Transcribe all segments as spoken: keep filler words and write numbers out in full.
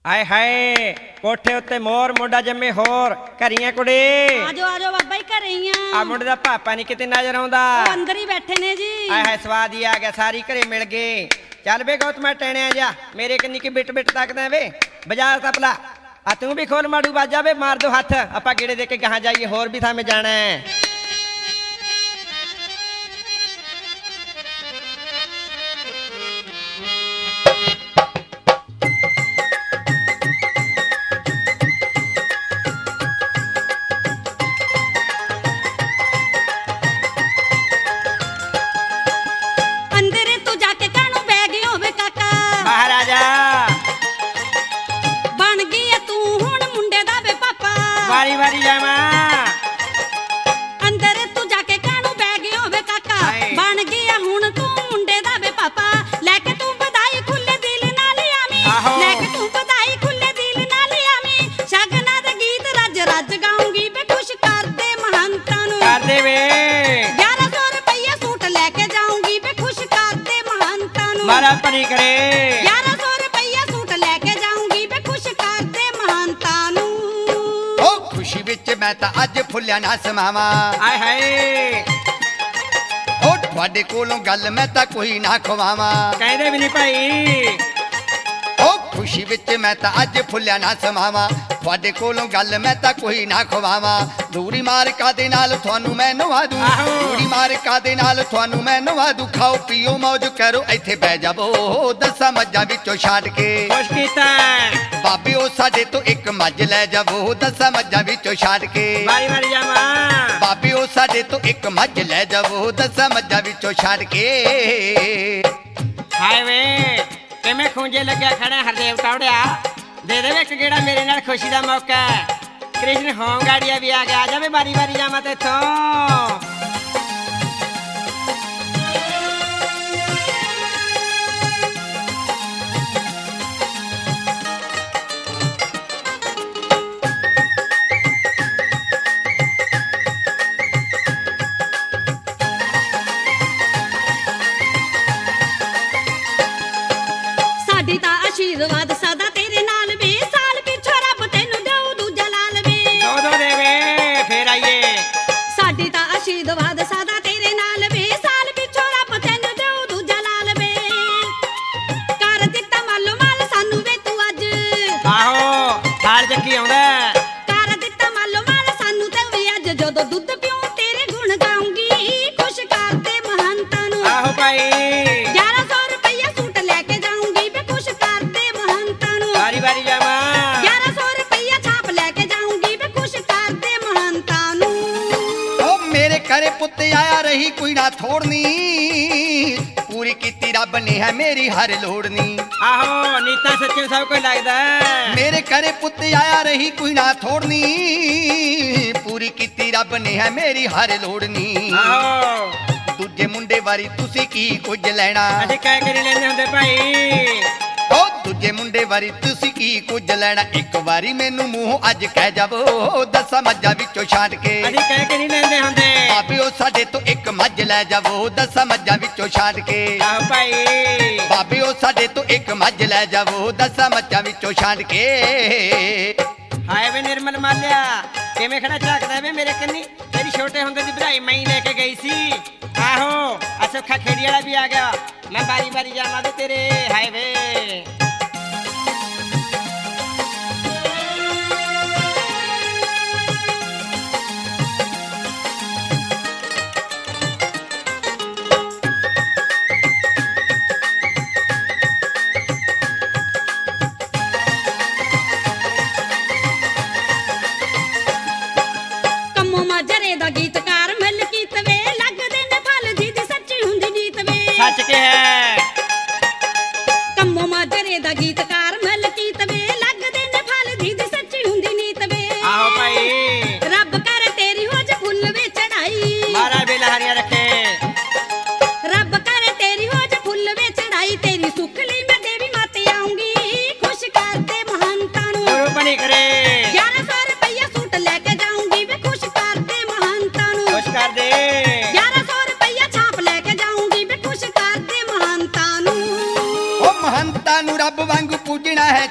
ਆਏ ਹਾਏ ਕੋਠੇ ਉੱਤੇ ਮੋਰ ਮੁੰਡਾ ਜੰਮੇ ਹੋਰ ਘਰੀਆਂ ਕੁੜੇ ਆਜੋ ਆਜੋ ਬਾਬਾ ਜੀ ਘਰੇ ਹੀ ਆ। ਆ ਮੁੰਡੇ ਦਾ ਪਾਪਾ ਨਹੀਂ ਕਿਤੇ ਨਜ਼ਰ ਆਉਂਦਾ। ਉਹ ਅੰਦਰ ਹੀ ਬੈਠੇ ਨੇ ਜੀ। ਆਏ ਹਾਏ ਸਵਾਦ ਹੀ ਆ ਗਿਆ, ਸਾਰੀ ਘਰੇ ਮਿਲ ਗਏ। ਚੱਲ ਵੇ ਗੌਤਮਾ ਟੈਣਿਆ ਜਾ, ਮੇਰੇ ਕੰਨੀ ਕੀ ਬਿਟ ਬਿਟ ਤੱਕਦਾ ਵੇ। ਬਾਜ਼ਾਰ ਤਪਲਾ ਆ ਤੂੰ ਵੀ ਖੋਲ ਮਾੜੂ ਬਾਜਾ ਵੇ, ਮਾਰ ਦੋ ਹੱਥ ਆਪਾਂ ਗੇੜੇ ਦੇ ਕੇ ਗਾਹਾਂ ਜਾਈਏ, ਹੋਰ ਵੀ ਥਾਂ ਮੈਂ ਜਾਣਾ ਹੈ। ਵਾਰੀ ਵਾਰੀ ਜਾਵਾਂ ਅੰਦਰ ਤੂੰ ਜਾ ਕੇ ਕਾਹਨੂੰ ਬਹਿ ਗਿਆ ਵੇ ਕਾਕਾ, ਬਣ ਗਿਆ ਹੁਣ ਤੂੰ ਮੁੰਡੇ ਦਾ ਵੇ ਪਾਪਾ। ਲੈ ਕੇ ਤੂੰ ਵਧਾਈ ਖੁੱਲੇ ਦਿਲ ਨਾਲ ਆਵੀਂ, ਲੈ ਕੇ ਤੂੰ ਵਧਾਈ ਖੁੱਲੇ ਦਿਲ ਨਾਲ ਆਵੀਂ। ਸ਼ਗਨਾਂ ਦੇ ਗੀਤ ਰੱਜ ਰੱਜ ਗਾਉਂਗੀ ਵੇ, ਖੁਸ਼ ਕਰਦੇ ਮਹੰਤਾਂ ਨੂੰ ਕਰਦੇ ਵੇ। ਗਿਆਰਾਂ ਸੌ ਰੁਪਈਆ ਸੂਟ ਲੈ ਕੇ ਜਾਉਂਗੀ ਵੇ, ਖੁਸ਼ ਕਰਦੇ ਮਹੰਤਾਂ ਨੂੰ ਮਾਰਾ ਪਰੀ ਕਰੇ। ਗਿਆਰਾਂ ਸੌ ਰੁਪਈਆ ਸੂਟ ਲੈ ਕੇ ਜਾਉਂਗੀ ਵੇ, ਖੁਸ਼ ਕਰਦੇ ਮਹੰਤਾਂ ਨੂੰ। ਖੁਸ਼ੀ ਵਿੱਚ ਮੈਂ ਤਾਂ ਅੱਜ ਫੁੱਲਿਆ ਨਾ ਸਮਾਵਾਂ। ਆਏ ਹਾਏ ਉਹ ਤੁਹਾਡੇ ਕੋਲੋਂ ਗੱਲ ਮੈਂ ਤਾਂ ਕੋਈ ਨਾ ਖਵਾਵਾਂ। ਕਹਿੰਦੇ ਵੀ ਨਹੀਂ ਭਾਈ। ਉਹ ਖੁਸ਼ੀ ਵਿੱਚ ਮੈਂ ਤਾਂ ਅੱਜ ਫੁੱਲਿਆ ਨਾ ਸਮਾਵਾਂ, ਤੁਹਾਡੇ ਕੋਲੋਂ ਗੱਲ ਮੈਂ ਤਾਂ ਕੋਈ ਨਾ ਖਵਾਵਾਂ। ਦੂਰੀ ਮਾਰਕਾ ਦੇ ਨਾਲ ਤੁਹਾਨੂੰ ਮੈਂ ਨਵਾ ਦੂੰ, ਦੂਰੀ ਮਾਰਕਾ ਦੇ ਨਾਲ ਤੁਹਾਨੂੰ ਮੈਂ ਨਵਾ ਦੂੰ। ਖਾਓ ਪੀਓ ਮੌਜ ਕਰੋ ਇੱਥੇ ਬਹਿ ਜਾਵੋ, ਦਸਾਂ ਮੱਝਾਂ ਵਿੱਚੋਂ ਛੱਡ ਕੇ। ਖੁਸ਼ ਕੀਤਾ ਬਾਬੇ ਉਹ ਸਾਡੇ ਤੋਂ ਇੱਕ ਮੱਝ ਲੈ ਜਾਵੋ, ਦਸਾਂ ਮੱਝਾਂ ਵਿੱਚੋਂ ਛੱਡ ਕੇ। ਵਾਰੀ ਵਾਰੀ ਜਾਵਾਂ ਬਾਬੇ ਉਹ ਸਾਡੇ ਤੋਂ ਇੱਕ ਮੱਝ ਲੈ ਜਾਵੋ, ਦਸਾਂ ਮੱਝਾਂ ਵਿੱਚੋਂ ਛੱਡ ਕੇ। ਹਾਏ ਵੇ ਕਿਵੇਂ ਖੂੰਜੇ ਲੱਗਿਆ ਖੜਾ ਹਰਦੇਵ ਟੌੜਿਆ, ਦੇ ਦੇਵੇ ਇੱਕ ਗੇੜਾ ਮੇਰੇ ਨਾਲ, ਖੁਸ਼ੀ ਦਾ ਮੌਕਾ। ਕ੍ਰਿਸ਼ਨ ਹੋਮਗਾੜੀਆ ਵੀ ਆ ਗਿਆ, ਆ ਜਾਵੇ ਵਾਰੀ ਵਾਰੀ ਜਾਵਾਂ ਤੇ ਇੱਥੋਂ। ਸਾਡੀ ਤਾਂ ਆਸ਼ੀਰਵਾਦ ਸਦਾ ਤੇਰੇ ਨਾਲ ਵੇ, ਸਾਲ ਪਿੱਛੋਂ ਰੱਬ ਤੈਨੂੰ ਦੇਊ ਦੂਜਾ ਲਾਲ ਵੇ। ਦੋ ਦੋ ਦੇਵੇ ਫੇਰ ਆਈਏ। ਸਾਡੀ ਤਾਂ ਆਸ਼ੀਰਵਾਦ ਸਦਾ ਤੇਰੇ ਨਾਲ ਵੇ, ਸਾਲ ਪਿੱਛੋਂ ਰੱਬ ਤੈਨੂੰ ਦੇਊ ਦੂਜਾ ਲਾਲ ਵੇ। ਕਰ ਦਿੱਤਾ ਮਾਲੋ ਮਾਲ ਸਾਨੂੰ ਵੇ ਤੂੰ ਅੱਜ, ਆਹੋ ਥਾਲ ਚੱਕੀ ਆਉਂਦਾ। ਕਰ ਦਿੱਤਾ ਮਾਲੋ ਮਾਲ ਸਾਨੂੰ ਤੇ ਵੀ ਅੱਜ, ਜਦੋਂ ਦੁੱਧ ਪੀਉ ਤੇਰੇ ਗੁਣ ਗਾਉਂਗੀ, ਖੁਸ਼ ਕਰਦੇ ਮਹੰਤਾਂ ਨੂੰ। ਆਹੋ ਭਾਈ ਗਿਆਰਾਂ ਸੌ ਰੁਪਈਆ ਸੂਟ ਲੈ ਕੇ ਜਾਉਂਗੀ ਵੇ, ਖੁਸ਼ ਕਰਦੇ ਮਹੰਤਾਂ ਨੂੰ। ਵਾਰੀ ਵਾਰੀ ਜਾਵਾਂ ਗਿਆਰਾਂ ਸੌ ਰੁਪਈਆ ਛਾਪ ਲੈ ਕੇ ਜਾਉਂਗੀ ਵੇ, ਖੁਸ਼ ਕਰਦੇ ਮਹੰਤਾਂ ਨੂੰ। ਉਹ ਮੇਰੇ ਘਰੇ ਪੁੱਤ ਆਇਆ ਰਹੀ ਕੋਈ ਨਾ ਥੋੜਨੀ, ਪੂਰੀ ਕੀਤੀ ਰੱਬ ਨੇ ਹੈ ਮੇਰੀ ਹਰ ਲੋੜਨੀ। ਆਹੋ ਨੀਤਾ ਸੱਚੇ ਸਭ ਕੁਝ ਲੱਗਦਾ। ਮੇਰੇ ਘਰੇ ਪੁੱਤ ਆਇਆ ਰਹੀ ਕੋਈ ਨਾ ਥੋੜਨੀ, ਪੂਰੀ ਕੀਤੀ ਰੱਬ ਨੇ ਹੈ ਮੇਰੀ ਹਰ ਲੋੜਨੀ। ਆਹੋ ਦੂਜੇ ਮੁੰਡੇ ਵਾਰੀ ਤੁਸੀਂ ਕੀ ਕੁਝ ਲੈਣਾ, ਅਸੀਂ ਕਹਿ ਕੇ ਨਹੀਂ ਲੈਂਦੇ ਹੁੰਦੇ ਭਾਈ। ਉਹ ਦੂਜੇ ਮੁੰਡੇ ਵਾਰੀ ਤੁਸੀਂ ਕੀ ਕੁਝ ਲੈਣਾ, ਇੱਕ ਵਾਰੀ ਮੈਨੂੰ ਮੂੰਹ ਅੱਜ ਕਹਿ ਜਾਵੋ, ਦਸਾਂ ਮੱਝਾਂ ਵਿੱਚੋਂ ਛਾਂਟ ਕੇ। ਅਸੀਂ ਕਹਿ ਕੇ ਨਹੀਂ ਲੈਂਦੇ ਹੁੰਦੇ। ਬਾਬੇ ਉਹ ਸਾਡੇ ਤੋਂ ਇੱਕ ਮੱਝ ਲੈ ਜਾਵੋ, ਦਸਾਂ ਮੱਝਾਂ ਵਿੱਚੋਂ ਛਾਂਟ ਕੇ। ਆਹੋ ਭਾਈ ਬਾਬੇ ਉਹ ਸਾਡੇ ਤੋਂ ਇੱਕ ਮੱਝ ਲੈ ਜਾਵੋ, ਦਸਾਂ ਮੱਝਾਂ ਵਿੱਚੋਂ ਛਾਂਟ ਕੇ। ਹਾਏ ਵੇ ਨਿਰਮਲ ਮਾਲਿਆ ਕਿਵੇਂ ਖੜਾ ਝਾਕਦਾ ਵੇ ਮੇਰੇ ਕੰਨੀ, ਤੇਰੀ ਛੋਟੇ ਹੁੰਦੇ ਦੀ ਭਰਾਈ ਮੈਂ ਹੀ ਲੈ ਕੇ ਗਈ ਸੀ। ਆਹੋ ਅਸੋਖਾ ਖੇੜੀ ਵਾਲਾ ਵੀ ਆ ਗਿਆ, ਮੈਂ ਬਾਰੀ ਬਾਰੀ ਜਾਵਾਂ ਵੇ ਤੇਰੇ। ਹਾਏ ਵੇ ਕੰਮੋਂ ਮਾਜਰੇ ਦਾ ਗੀਤਕਾਰ ਮਲਕੀਤ ਵੇ, ਲੱਗਦੇ ਨੇ ਫਲ ਜੀ ਦੀ ਸੱਚੀ ਹੁੰਦੀ ਨੀਤ ਵੇ। ਸੱਚ ਕੇ ਹੈ ਕੰਮੋਂ ਮਾਜਰੇ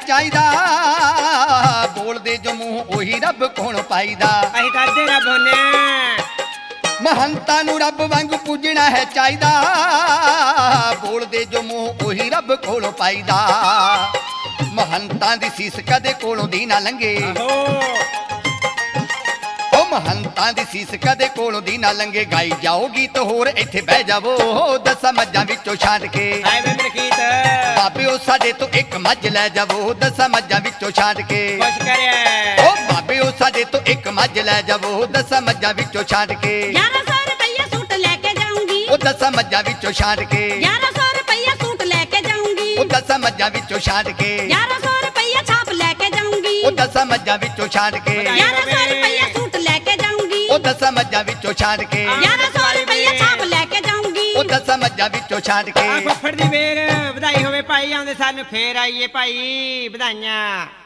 ਚਾਹੀਦਾ ਬੋਲਦੇ ਜੋ ਮੂੰਹ ਉਹੀ ਰੱਬ ਕੋਲੋਂ ਪਾਈਦਾ ਅਸੀਂ ਕਰਦੇ ਰੱਬ ਹੁੰਨੇ ਮਹੰਤਾਂ ਨੂੰ ਰੱਬ ਵਾਂਗ ਪੂਜਣਾ ਹੈ ਚਾਹੀਦਾ ਬੋਲਦੇ ਜੋ ਮੂੰਹ ਉਹੀ ਰੱਬ ਕੋਲੋਂ ਪਾਈਦਾ ਮਹੰਤਾਂ ਦੀ ਸੀਸ ਕਦੇ ਕੋਲੋਂ ਦੀ ਨਾ ਲੰਘੇ ਉਹ ਮਹੰਤਾਂ ਦੀ ਸੀਸ ਕਦੇ ਕੋਲੋਂ ਦੀ ਨਾ ਲੰਘੇ ਗਾਈ ਜਾਓ ਗੀਤ ਹੋਰ ਇੱਥੇ ਬਹਿ ਜਾਵੋ ਦਸਾਂ ਮੱਝਾਂ ਵਿੱਚੋਂ ਛਾਂਟ ਕੇ ਹਾਏ ਵੇ ਮੇਰੇ ਗੀਤ ਬਾਬਿਓ ਸਾਡੇ ਤੋਂ ਇੱਕ ਮੱਝ ਲੈ ਜਾਵੋ ਦਸਾਂ ਮੱਝਾਂ ਵਿੱਚੋਂ ਛਾਂਟ ਕੇ ਖੁਸ਼ ਕਰਿਆ ਉਹ ਬਾਬਿਓ ਸਾਡੇ ਤੋਂ ਇੱਕ ਮੱਝ ਲੈ ਜਾਵੋ ਦਸਾਂ ਮੱਝਾਂ ਵਿੱਚੋਂ ਛਾਂਟ ਕੇ ਗਿਆਰਾਂ ਸੌ ਰੁਪਈਆ ਸੂਟ ਲੈ ਕੇ ਜਾਊਂਗੀ ਉਹ ਦਸਾਂ ਮੱਝਾਂ ਵਿੱਚੋਂ ਛਾਂਟ ਕੇ ਗਿਆਰਾਂ ਸੌ ਰੁਪਈਆ ਸੂਟ ਲੈ ਕੇ ਜਾਊਂਗੀ ਉਹ ਦਸਾਂ ਮੱਝਾਂ ਵਿੱਚੋਂ ਛਾਂਟ ਕੇ ਗਿਆਰਾਂ ਸੌ ਰੁਪਈਆ ਛਾਪ ਲੈ ਕੇ ਜਾਊਂਗੀ ਉਹ ਦਸਾਂ ਮੱਝਾਂ ਵਿੱਚੋਂ ਛਾਂਟ ਕੇ ਗਿਆਰਾਂ ਸੌ ਰੁਪਈਆ ਸੂਟ ਲੈ ਕੇ ਜਾਊਂਗੀ ਉਹ ਦਸਾਂ ਮੱਝਾਂ ਵਿੱਚੋਂ ਛਾਂਟ ਕੇ ਗਿਆਰਾਂ ਸੌ ਰੁਪਈਆ ਛਾਪ ਲੈ ਕੇ ਜਾਊਂਗੀ ਉਹ ਦਸਾਂ ਮੱਝਾਂ ਵਿੱਚੋਂ ਛਾਂਟ ਕੇ ਆ ਫੁੱਫੜ ਦੀ ਵੇਰ ਵਧਾਈ ਹੋਵੇ ਭਾਈ ਆਉਂਦੇ ਸਾਨੂੰ ਫੇਰ ਆਈਏ ਭਾਈ ਵਧਾਈਆਂ